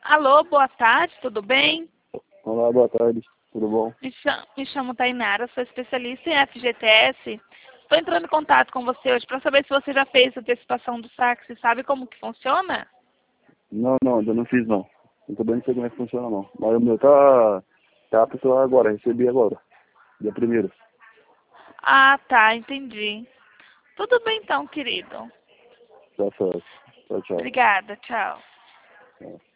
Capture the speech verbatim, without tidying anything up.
Alô, boa tarde, tudo bem? Olá, boa tarde. Tudo bom? Me chamo, me chamo Tainara, sou especialista em F G T S. Estou entrando em contato com você hoje para saber se você já fez a antecipação do saque. Você sabe como que funciona? Não, não, ainda não fiz não. Eu também não sei como é que funciona não. Mas o meu tá, tá apto agora, recebi agora. Dia primeiro. Ah, tá, entendi. Tudo bem então, querido. Tá certo. Tchau, tchau. Obrigada, tchau. Tchau.